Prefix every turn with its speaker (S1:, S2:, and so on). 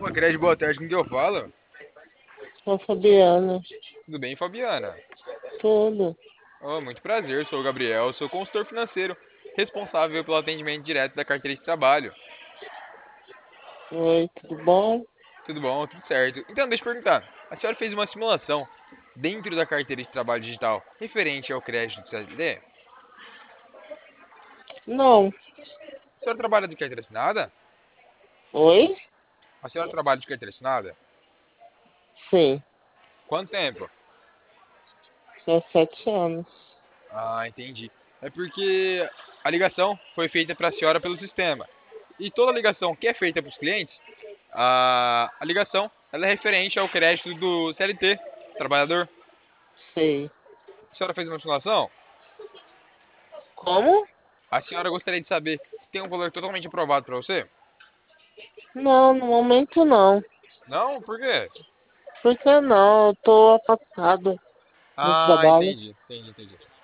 S1: Ô, Cred, boa tarde, com quem eu falo?
S2: Ô, Fabiana,
S1: Tudo bem, Fabiana?
S2: tudo.
S1: Oh, muito prazer, sou o Gabriel, sou consultor financeiro, responsável pelo atendimento direto da carteira de trabalho.
S2: Oi, tudo bom?
S1: Tudo bom? Tudo certo. Então, deixa eu perguntar, a senhora fez uma simulação dentro da carteira de trabalho digital referente ao crédito do CLT?
S2: Não.
S1: A senhora trabalha de carteira assinada?
S2: Oi?
S1: A senhora trabalha de carteira assinada?
S2: Sim,
S1: Quanto tempo?
S2: 17 anos.
S1: Ah, entendi. É porque a ligação foi feita para a senhora pelo sistema. E toda ligação que é feita para os clientes, a ligação ela é referente ao crédito do CLT, trabalhador.
S2: Sei.
S1: A senhora fez uma simulação?
S2: Como?
S1: A senhora gostaria de saber se tem um valor totalmente aprovado para você?
S2: Não, no momento não.
S1: Não? Por quê?
S2: Por que não? Eu tô afastado no
S1: Ah,
S2: trabalho.
S1: entendi.